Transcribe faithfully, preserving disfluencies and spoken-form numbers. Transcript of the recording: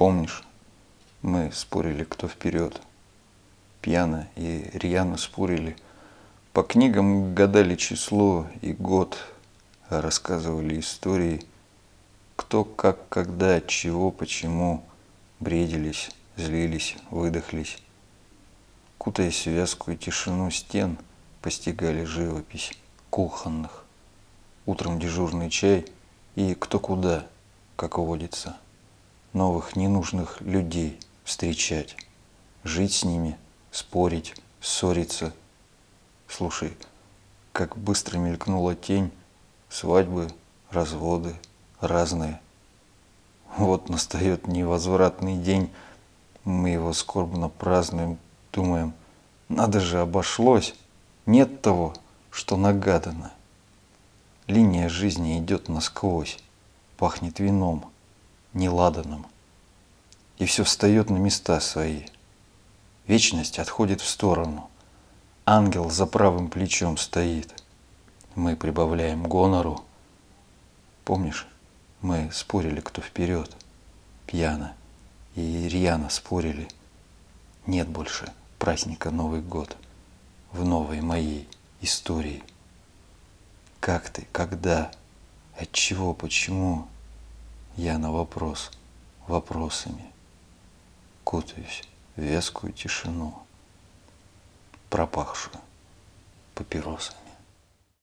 Помнишь, мы спорили, кто вперед. Пьяно и рьяно спорили. По книгам гадали число и год. Рассказывали истории. Кто, как, когда, чего, почему. Бредились, злились, выдохлись. Кутаясь в вязкую тишину стен, постигали живопись кухонных. Утром дежурный чай и кто куда, как водится. Новых ненужных людей встречать, жить с ними, спорить, ссориться. Слушай, как быстро мелькнула тень, свадьбы, разводы, разные. Вот настает невозвратный день, мы его скорбно празднуем, думаем, надо же, обошлось, нет того, что нагадано. Линия жизни идет насквозь, пахнет вином, неладаном. И все встает на места свои. Вечность отходит в сторону. Ангел за правым плечом стоит. Мы прибавляем гонору. Помнишь, мы спорили, кто вперед. Пьяно и рьяно спорили. Нет больше праздника Новый год в новой моей истории. Как ты, когда, отчего, почему? Я на вопрос вопросами кутаюсь в вязкую тишину, пропахшую папиросами.